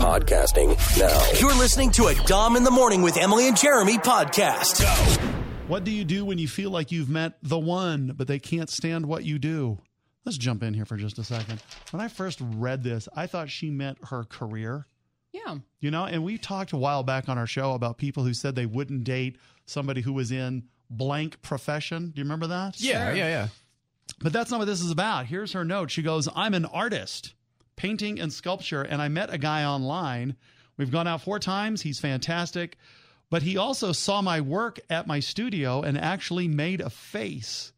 podcasting now. You're listening to a Dom in the Morning with Emily and Jeremy podcast. What do you do when you feel like you've met the one, but they can't stand what you do? Let's jump in here for just a second. When I first read this, I thought she meant her career. Yeah. You know, and we talked a while back on our show about people who said they wouldn't date somebody who was in blank profession. Do you remember that? Yeah. But that's not what this is about. Here's her note. She goes, I'm an artist, painting and sculpture, and I met a guy online. We've gone out 4 times. He's fantastic. But he also saw my work at my studio and actually made a face.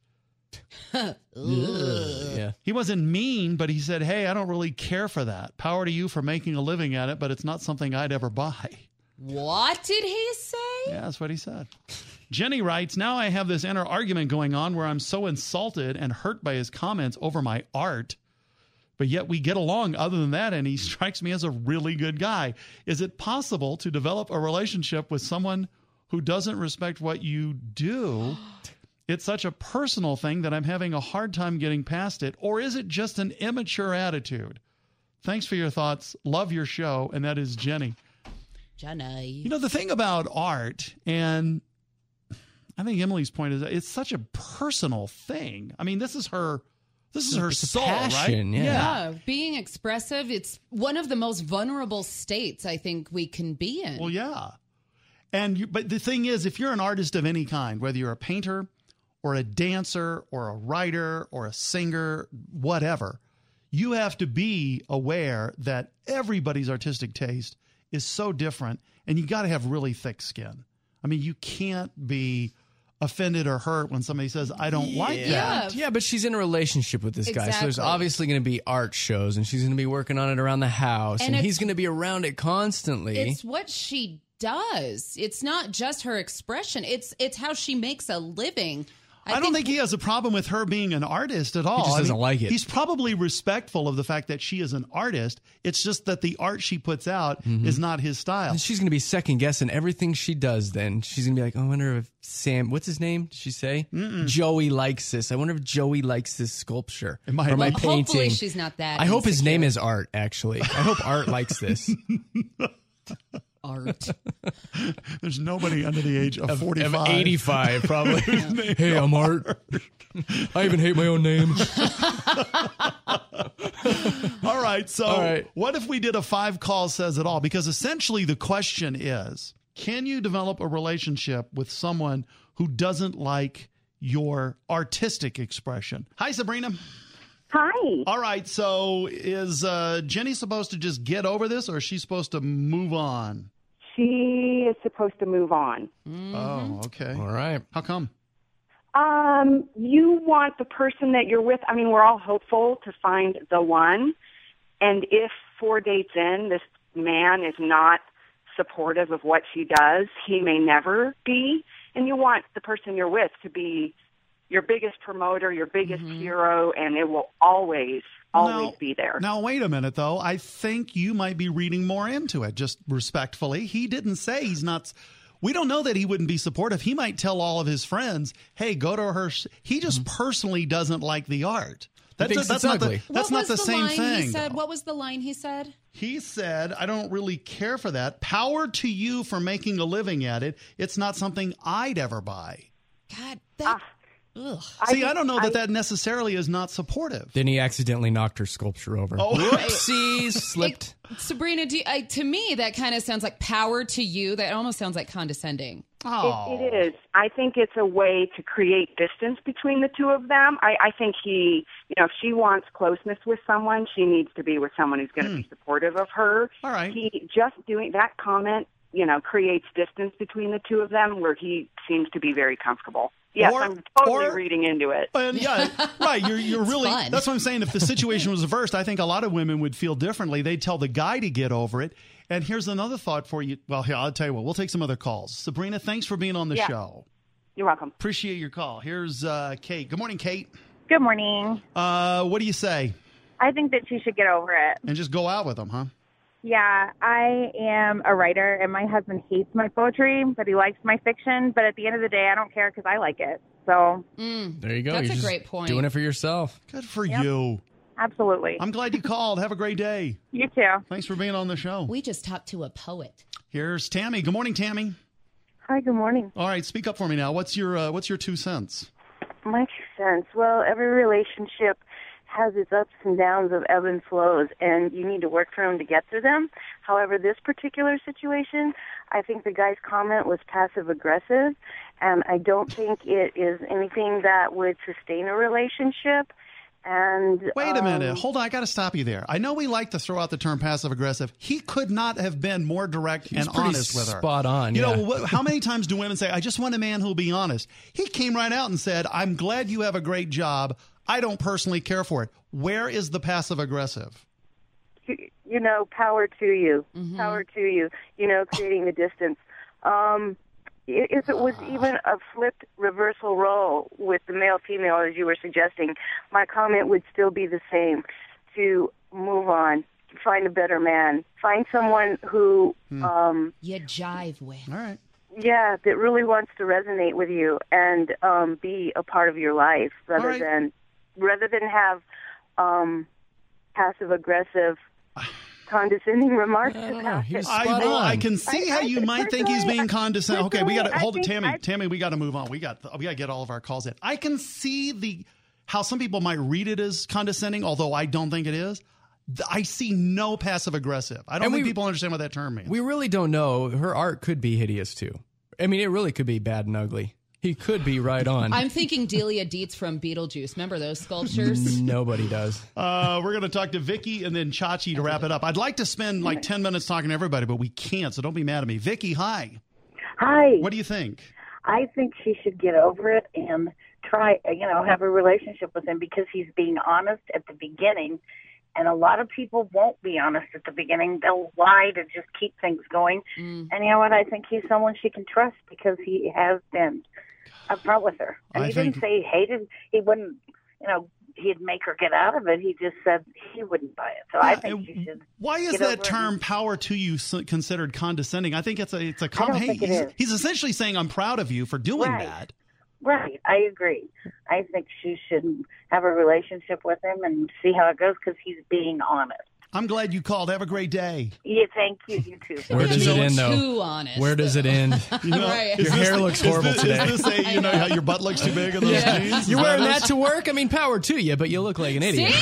Yeah. He wasn't mean, but he said, hey, I don't really care for that. Power to you for making a living at it, but it's not something I'd ever buy. What did he say? Yeah, that's what he said. Jenny writes, now I have this inner argument going on where I'm so insulted and hurt by his comments over my art, but yet we get along other than that, and he strikes me as a really good guy. Is it possible to develop a relationship with someone who doesn't respect what you do? It's such a personal thing that I'm having a hard time getting past it. Or is it just an immature attitude? Thanks for your thoughts. Love your show. And that is Jenny. Jenny. You know, the thing about art, and I think Emily's point is it's such a personal thing. I mean, this is her soul, passion, right? Yeah, being expressive, it's one of the most vulnerable states I think we can be in. Well, yeah. But the thing is, if you're an artist of any kind, whether you're a painter or a dancer or a writer or a singer, whatever, you have to be aware that everybody's artistic taste is so different, and you got to have really thick skin. I mean, you can't be offended or hurt when somebody says, I don't like that. Yeah, but she's in a relationship with this guy, so there's Exactly. obviously going to be art shows, and she's going to be working on it around the house, and he's going to be around it constantly. It's what she does. It's not just her expression. It's how she makes a living. I don't think he has a problem with her being an artist at all. He just doesn't like it. He's probably respectful of the fact that she is an artist. It's just that the art she puts out is not his style. And she's going to be second guessing everything she does then. She's going to be like, I wonder if Sam, what's his name? Did she say? Joey likes this. I wonder if Joey likes this sculpture or my painting. Hopefully she's not that I hope his insecure. name is Art, actually. I hope Art likes this. Art. There's nobody under the age of 45. Of 85, probably. Hey, I'm Art. I even hate my own name. All right. So All right. What if we did a 5 call says it all? Because essentially the question is, can you develop a relationship with someone who doesn't like your artistic expression? Hi, Sabrina. Hi. All right. So is Jenny supposed to just get over this, or is she supposed to move on? She is supposed to move on. Oh, okay. All right. How come? You want the person that you're with. I mean, we're all hopeful to find the one. And if 4 dates in, this man is not supportive of what she does, he may never be. And you want the person you're with to be your biggest promoter, your biggest hero, and it will always be there. Now, wait a minute, though. I think you might be reading more into it, just respectfully. He didn't say he's not. We don't know that he wouldn't be supportive. He might tell all of his friends, hey, go to her. He just personally doesn't like the art. That's not ugly. That's not the same thing. He said, though. what was the line he said? He said, I don't really care for that. Power to you for making a living at it. It's not something I'd ever buy. God, that... ugh. See, I don't know that necessarily is not supportive. Then he accidentally knocked her sculpture over. Oh. Whoopsies, slipped. Sabrina, to me, that kind of sounds like power to you. That almost sounds like condescending. Oh. It is. I think it's a way to create distance between the two of them. I think if she wants closeness with someone, she needs to be with someone who's going to be supportive of her. All right. He just doing that comment, creates distance between the two of them where he seems to be very comfortable. Yes, I'm totally reading into it. Yeah, right. You're really. fun. That's what I'm saying. If the situation was reversed, I think a lot of women would feel differently. They'd tell the guy to get over it. And here's another thought for you. Well, here, I'll tell you what. We'll take some other calls. Sabrina, thanks for being on the show. You're welcome. Appreciate your call. Here's Kate. Good morning, Kate. Good morning. What do you say? I think that she should get over it. And just go out with him, huh? Yeah, I am a writer, and my husband hates my poetry, but he likes my fiction. But at the end of the day, I don't care because I like it. So There you go. That's You're a just great point. Doing it for yourself. Good for you. Absolutely. I'm glad you called. Have a great day. You too. Thanks for being on the show. We just talked to a poet. Here's Tammy. Good morning, Tammy. Hi, good morning. All right, speak up for me now. What's your 2 cents? My 2 cents. Well, every relationship has its ups and downs of ebb and flows, and you need to work through them to get through them. However, this particular situation, I think the guy's comment was passive-aggressive, and I don't think it is anything that would sustain a relationship. And wait a minute. Hold on. I got to stop you there. I know we like to throw out the term passive aggressive. He could not have been more direct and honest with her. Spot on. You know, how many times do women say, I just want a man who'll be honest? He came right out and said, I'm glad you have a great job. I don't personally care for it. Where is the passive aggressive? You know, power to you. Mm-hmm. Power to you. You know, creating the distance. If it was even a flipped reversal role with the male-female, as you were suggesting, my comment would still be the same: to move on, find a better man, find someone who you jive with. All right. Yeah, that really wants to resonate with you and be a part of your life, rather than have passive-aggressive, condescending remarks. I can see how you might think he's being condescending. Okay, we got to hold it, Tammy. We got to move on. We got to get all of our calls in. I can see how some people might read it as condescending, although I don't think it is. I see no passive aggressive. I don't think people understand what that term means. We really don't know. Her art could be hideous too. I mean, it really could be bad and ugly. He could be right on. I'm thinking Delia Dietz from Beetlejuice. Remember those sculptures? Nobody does. We're going to talk to Vicky and then Chachi to wrap it up. I'd like to spend like 10 minutes talking to everybody, but we can't, so don't be mad at me. Vicky, hi. Hi. What do you think? I think she should get over it and try, have a relationship with him because he's being honest at the beginning. And a lot of people won't be honest at the beginning. They'll lie to just keep things going. And you know what? I think he's someone she can trust because he has been upfront with her. And he didn't say he hated. He wouldn't, he'd make her get out of it. He just said he wouldn't buy it. So I think she should. Why is that term "power to you" considered condescending? I think it's a he's essentially saying, "I'm proud of you for doing that." Right, I agree. I think she should have a relationship with him and see how it goes because he's being honest. I'm glad you called. Have a great day. Yeah, thank you. You too. Where does it end, though? Too honest. Where does it end? Right. Your hair looks horrible today. Is this how your butt looks too big in those jeans? You're wearing that to work? I mean, power to you, but you look like an idiot.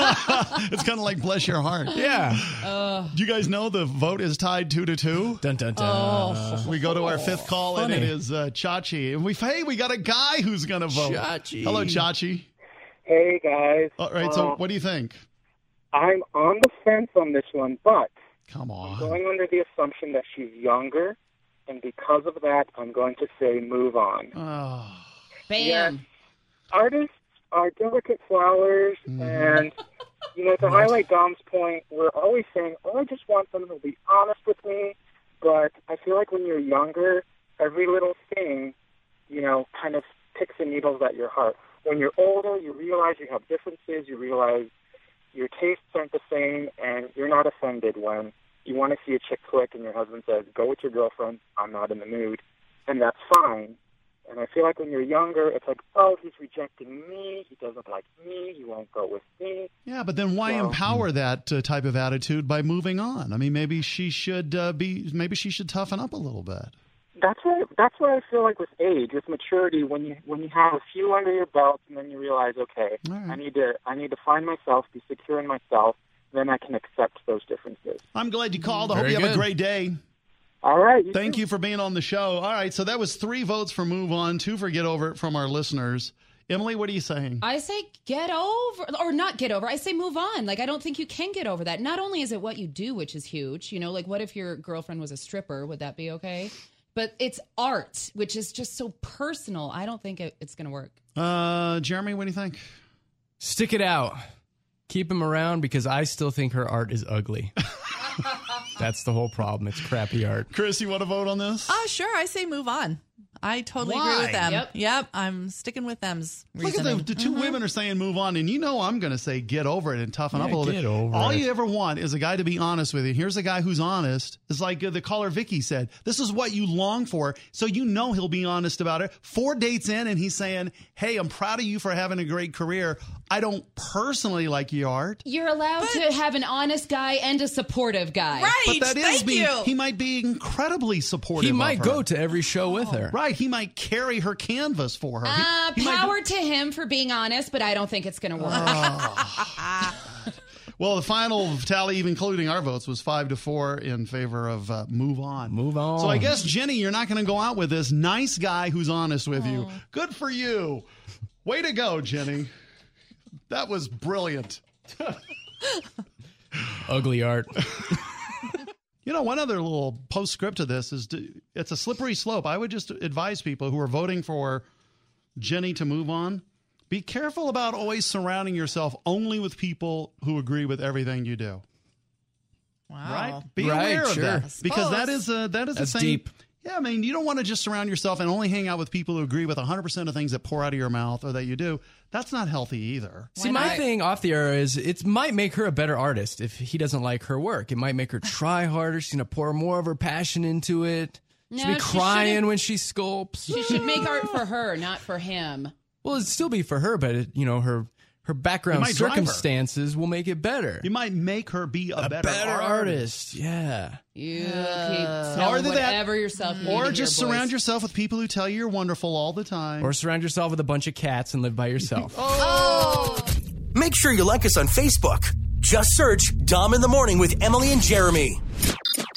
It's kind of like bless your heart. Yeah. Do you guys know the vote is tied 2-2? Dun, dun, dun. We go to our fifth call, and it is Chachi. And we got a guy who's going to vote. Chachi. Hello, Chachi. Hey, guys. All right, so what do you think? I'm on the fence on this one, but come on. I'm going under the assumption that she's younger, and because of that, I'm going to say move on. Oh. Bam. Yes, artists are delicate flowers, and, to highlight Dom's point, we're always saying, I just want someone who'll be honest with me, but I feel like when you're younger, every little thing, kind of picks the needles at your heart. When you're older, you realize you have differences, you realize your tastes aren't the same, and you're not offended when you want to see a chick click and your husband says, go with your girlfriend, I'm not in the mood, and that's fine. And I feel like when you're younger, it's like, oh, he's rejecting me, he doesn't like me, he won't go with me. Yeah, but then why empower that type of attitude by moving on? I mean, maybe she should toughen up a little bit. That's what I feel like with age, with maturity, when you have a few under your belt, and then you realize, okay, right. I need to find myself, be secure in myself, then I can accept those differences. I'm glad you called. I hope you have a great day. All right. Thank you for being on the show. All right, so that was 3 votes for move on, 2 for get over it from our listeners. Emily, what are you saying? I say get over, or not get over. I say move on. Like, I don't think you can get over that. Not only is it what you do, which is huge. Like, what if your girlfriend was a stripper? Would that be okay? But it's art, which is just so personal. I don't think it's going to work. Jeremy, what do you think? Stick it out. Keep him around because I still think her art is ugly. That's the whole problem. It's crappy art. Chris, you want to vote on this? Oh, sure. I say move on. I totally Why? agree with them. Yep. I'm sticking with them's Look reasoning. at the two women are saying move on, and I'm going to say get over it and toughen up a little bit. All you ever want is a guy to be honest with you. Here's a guy who's honest. It's like the caller Vicky said. This is what you long for, so he'll be honest about it. 4 dates in, and he's saying, hey, I'm proud of you for having a great career. I don't personally like your art. You're allowed to have an honest guy and a supportive guy. Right. But that is Thank you. He might be incredibly supportive. He might of her. go to every show with her. Right. He might carry her canvas for her. He might Power to him for being honest, but I don't think it's going to work. Well, the final tally, even including our votes, was 5-4 in favor of move on. Move on. So I guess, Jenny, you're not going to go out with this nice guy who's honest with you. Good for you. Way to go, Jenny. That was brilliant. Ugly art. One other little postscript to this is it's a slippery slope. I would just advise people who are voting for Jenny to move on, be careful about always surrounding yourself only with people who agree with everything you do. Wow. Right? Be aware of that. Because that is a That's thing. deep. Yeah, I mean, you don't want to just surround yourself and only hang out with people who agree with 100% of things that pour out of your mouth or that you do. That's not healthy either. See, my thing off the air is it might make her a better artist if he doesn't like her work. It might make her try harder. She's going to pour more of her passion into it. She'll be crying when she sculpts. She should make art for her, not for him. Well, it'd still be for her, but her background circumstances will make it better. You might make her be a better artist. Yeah. You keep telling whatever yourself you need or to just hear, boys. surround yourself with people who tell you you're wonderful all the time. Or surround yourself with a bunch of cats and live by yourself. Make sure you like us on Facebook. Just search Dom in the Morning with Emily and Jeremy.